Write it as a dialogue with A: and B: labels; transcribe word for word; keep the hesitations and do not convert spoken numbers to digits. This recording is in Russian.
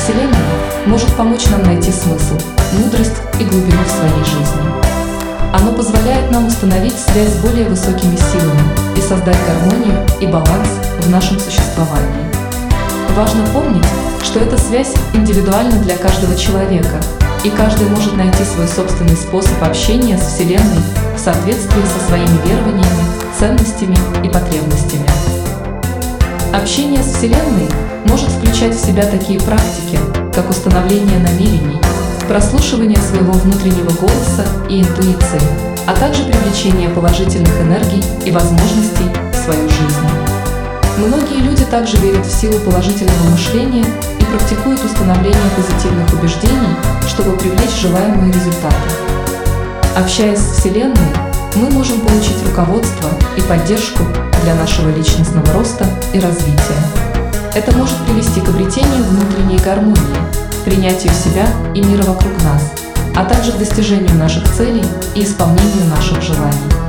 A: Вселенной может помочь нам найти смысл, мудрость и глубину в своей жизни. Оно позволяет нам установить связь с более высокими силами и создать гармонию и баланс в нашем существовании. Важно помнить, что эта связь индивидуальна для каждого человека, и каждый может найти свой собственный способ общения с Вселенной в соответствии со своими верованиями, ценностями и потребностями. Общение с Вселенной может включать в себя такие практики, как установление намерений, прослушивание своего внутреннего голоса и интуиции, а также привлечение положительных энергий и возможностей в свою жизнь. Многие люди также верят в силу положительного мышления и практикуют установление позитивных убеждений, чтобы привлечь желаемые результаты. Общаясь с Вселенной, мы можем получить руководство и поддержку для нашего личностного роста и развития. Это может привести к обретению внутренней гармонии, принятию себя и мира вокруг нас, а также к достижению наших целей и исполнению наших желаний.